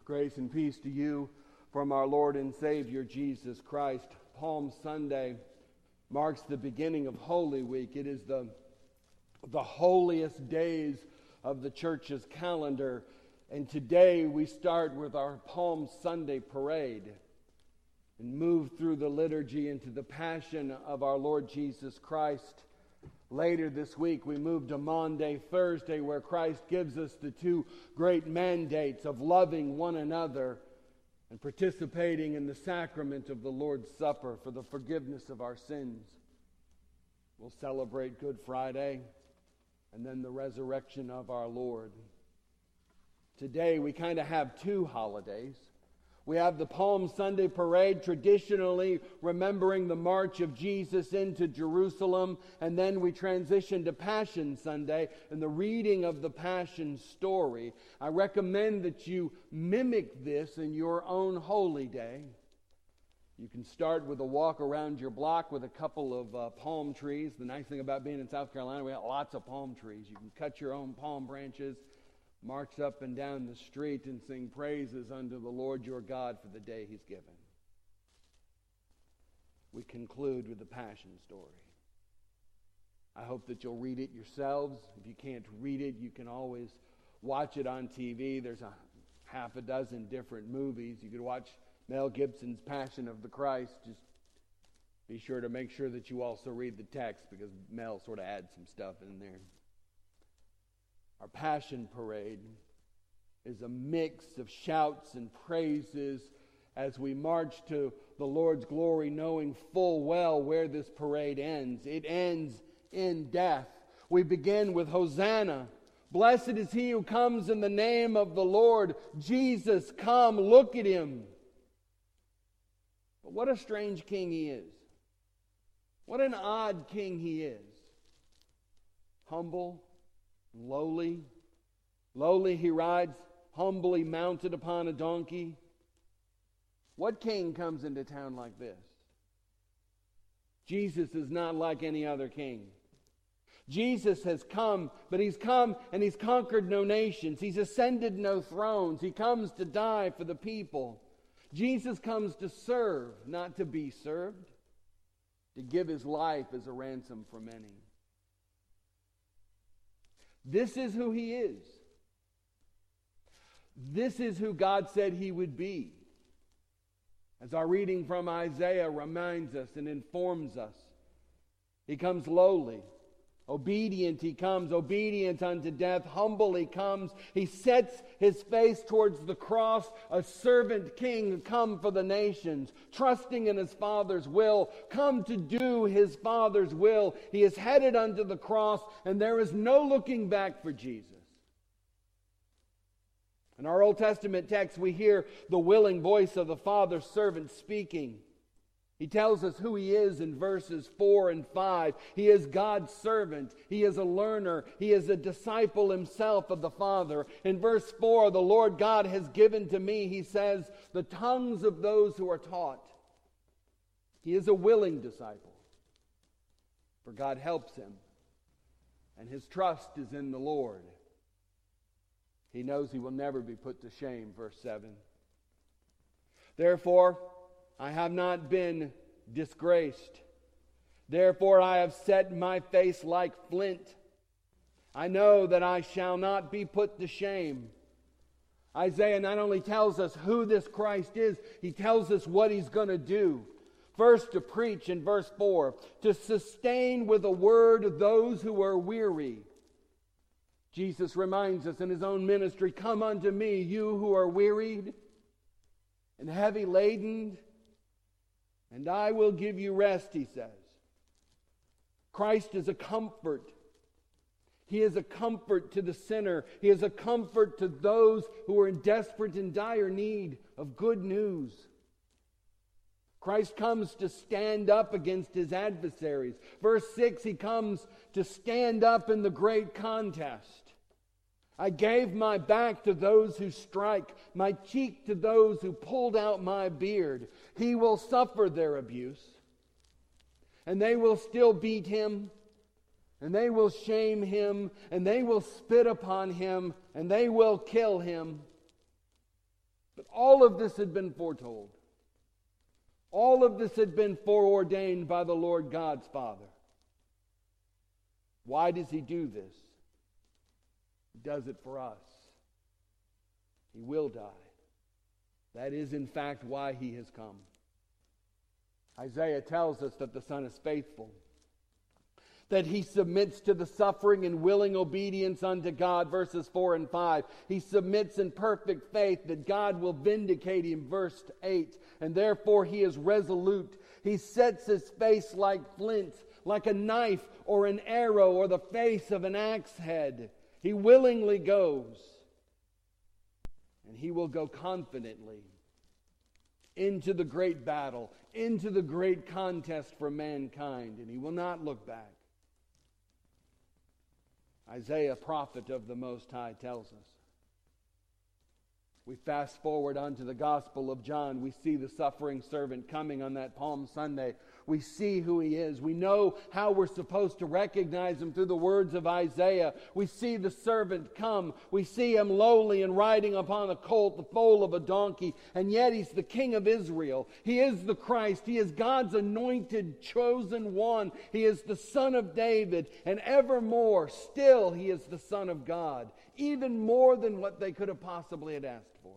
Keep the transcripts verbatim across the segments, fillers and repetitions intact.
Grace and peace to you from our Lord and Savior Jesus Christ. Palm Sunday marks the beginning of Holy Week. It is the, the holiest days of the church's calendar. And today we start with our Palm Sunday parade and move through the liturgy into the Passion of our Lord Jesus Christ. Later this week, we move to Maundy Thursday, where Christ gives us the two great mandates of loving one another and participating in the sacrament of the Lord's Supper for the forgiveness of our sins. We'll celebrate Good Friday and then the resurrection of our Lord. Today, we kind of have two holidays. We have the Palm Sunday parade, traditionally remembering the march of Jesus into Jerusalem, and then we transition to Passion Sunday and the reading of the Passion story. I recommend that you mimic this in your own holy day. You can start with a walk around your block with a couple of uh, palm trees. The nice thing about being in South Carolina, we have lots of palm trees. You can cut your own palm branches, march up and down the street and sing praises unto the Lord your God for the day He's given. We conclude with the Passion story. I hope that you'll read it yourselves. If you can't read it, you can always watch it on T V. There's a half a dozen different movies. You could watch Mel Gibson's Passion of the Christ. Just be sure to make sure that you also read the text, because Mel sort of adds some stuff in there. Our Passion Parade is a mix of shouts and praises as we march to the Lord's glory, knowing full well where this parade ends. It ends in death. We begin with Hosanna. Blessed is he who comes in the name of the Lord. Jesus, come, look at him. But what a strange king he is. What an odd king he is. Humble, lowly. Lowly he rides, humbly mounted upon a donkey. What king comes into town like this? Jesus is not like any other king. Jesus has come, but he's come and he's conquered no nations. He's ascended no thrones. He comes to die for the people. Jesus comes to serve, not to be served, to give his life as a ransom for many. This is who he is. This is who God said he would be. As our reading from Isaiah reminds us and informs us, he comes lowly. Obedient he comes, obedient unto death. Humble he comes. He sets his face towards the cross, a servant king come for the nations, trusting in his Father's will, come to do his Father's will. He is headed unto the cross, and there is no looking back for Jesus. In our Old Testament text, we hear the willing voice of the Father's servant speaking. He tells us who he is in verses four and five. He is God's servant. He is a learner. He is a disciple himself of the Father. In verse four, the Lord God has given to me, he says, the tongues of those who are taught. He is a willing disciple, for God helps him, and his trust is in the Lord. He knows he will never be put to shame, verse seven. Therefore, I have not been disgraced. Therefore I have set my face like flint. I know that I shall not be put to shame. Isaiah not only tells us who this Christ is, he tells us what he's going to do. First, to preach in verse four, to sustain with a word those who are weary. Jesus reminds us in his own ministry, come unto me, you who are wearied and heavy laden, and I will give you rest, he says. Christ is a comfort. He is a comfort to the sinner. He is a comfort to those who are in desperate and dire need of good news. Christ comes to stand up against his adversaries. Verse six, he comes to stand up in the great contest. I gave my back to those who strike, my cheek to those who pulled out my beard. He will suffer their abuse, and they will still beat him, and they will shame him, and they will spit upon him, and they will kill him. But all of this had been foretold. All of this had been foreordained by the Lord God's Father. Why does He do this? He does it for us. He will die. That is, in fact, why He has come. Isaiah tells us that the Son is faithful, that He submits to the suffering and willing obedience unto God, verses four and five. He submits in perfect faith that God will vindicate him, verse eight. And therefore He is resolute. He sets His face like flint, like a knife or an arrow or the face of an axe head. He willingly goes. And He will go confidently into the great battle, into the great contest for mankind. And He will not look back. Isaiah, prophet of the Most High, tells us. We fast forward onto the Gospel of John. We see the suffering servant coming on that Palm Sunday. We see who He is. We know how we're supposed to recognize Him through the words of Isaiah. We see the servant come. We see Him lowly and riding upon a colt, the foal of a donkey. And yet He's the King of Israel. He is the Christ. He is God's anointed, chosen one. He is the Son of David. And evermore, still He is the Son of God. Even more than what they could have possibly had asked for.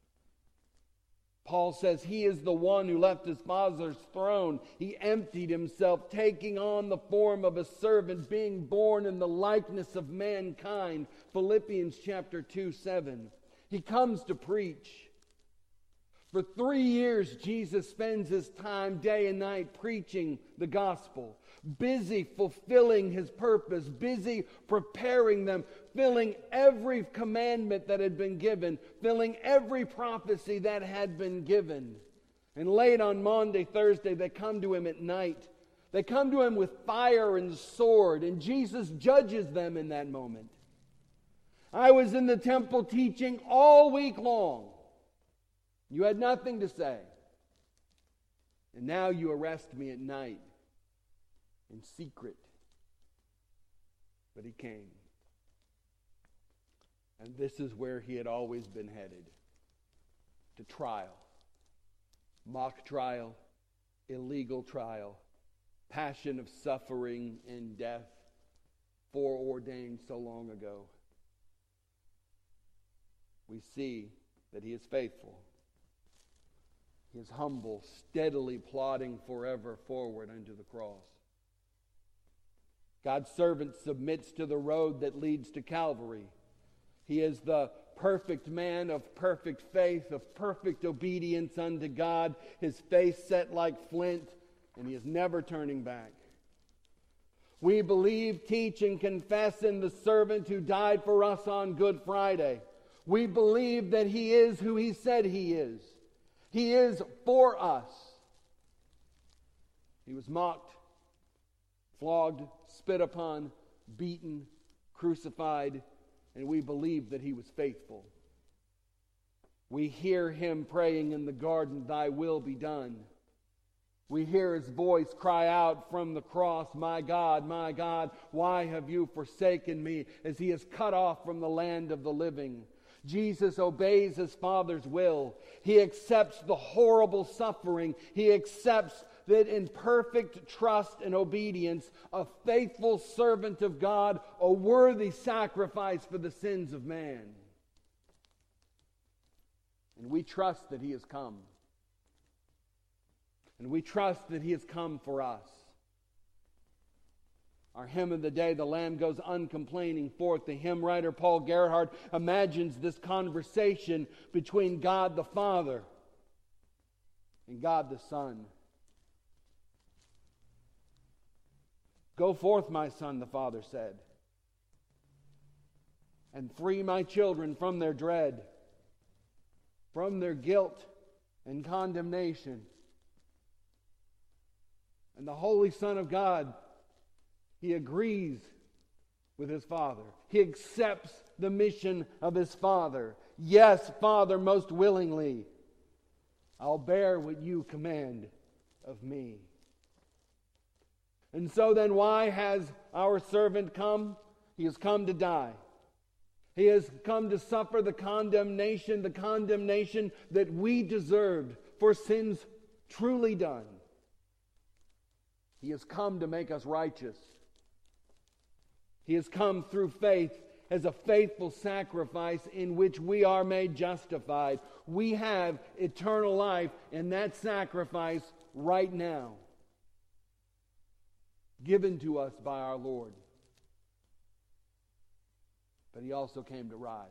Paul says He is the one who left His Father's throne. He emptied Himself, taking on the form of a servant, being born in the likeness of mankind. Philippians chapter two, seven. He comes to preach. For three years, Jesus spends His time day and night preaching the gospel, busy fulfilling His purpose, busy preparing them, filling every commandment that had been given, filling every prophecy that had been given. And late on Maundy, Thursday, they come to Him at night. They come to Him with fire and sword, and Jesus judges them in that moment. I was in the temple teaching all week long. You had nothing to say. And now you arrest me at night in secret. But He came. And this is where He had always been headed. To trial. Mock trial. Illegal trial. Passion of suffering and death. Foreordained so long ago. We see that He is faithful. He is humble, steadily plodding forever forward unto the cross. God's servant submits to the road that leads to Calvary. He is the perfect man of perfect faith, of perfect obedience unto God, His face set like flint, and He is never turning back. We believe, teach, and confess in the servant who died for us on Good Friday. We believe that He is who He said He is. He is for us. He was mocked, flogged, spit upon, beaten, crucified, and we believe that He was faithful. We hear Him praying in the garden, Thy will be done. We hear His voice cry out from the cross, My God, my God, why have you forsaken me? As He is cut off from the land of the living. Jesus obeys His Father's will. He accepts the horrible suffering. He accepts that in perfect trust and obedience, a faithful servant of God, a worthy sacrifice for the sins of man. And we trust that He has come. And we trust that He has come for us. Our hymn of the day, The Lamb Goes Uncomplaining Forth. The hymn writer Paul Gerhardt imagines this conversation between God the Father and God the Son. Go forth, my son, the Father said, and free my children from their dread, from their guilt and condemnation. And the Holy Son of God, He agrees with His Father. He accepts the mission of His Father. Yes, Father, most willingly, I'll bear what you command of me. And so then, why has our servant come? He has come to die. He has come to suffer the condemnation, the condemnation that we deserved for sins truly done. He has come to make us righteous. He has come through faith as a faithful sacrifice in which we are made justified. We have eternal life in that sacrifice right now, given to us by our Lord. But He also came to rise.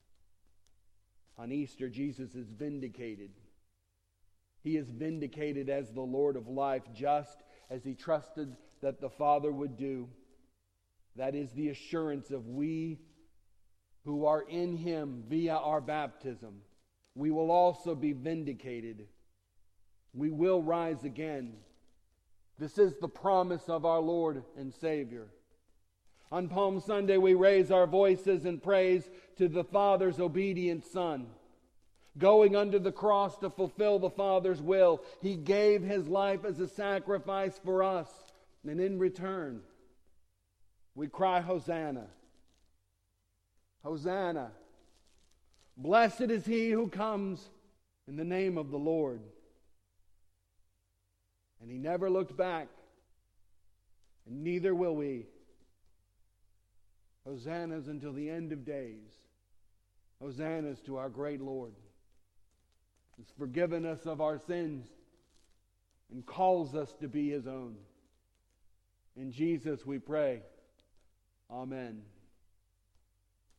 On Easter, Jesus is vindicated. He is vindicated as the Lord of life, just as He trusted that the Father would do. That is the assurance of we who are in Him via our baptism. We will also be vindicated. We will rise again. This is the promise of our Lord and Savior. On Palm Sunday, we raise our voices in praise to the Father's obedient Son. Going under the cross to fulfill the Father's will, He gave His life as a sacrifice for us. And in return, we cry, Hosanna. Hosanna. Blessed is He who comes in the name of the Lord. And He never looked back, and neither will we. Hosannas until the end of days. Hosannas to our great Lord. He's forgiven us of our sins and calls us to be His own. In Jesus we pray. Amen.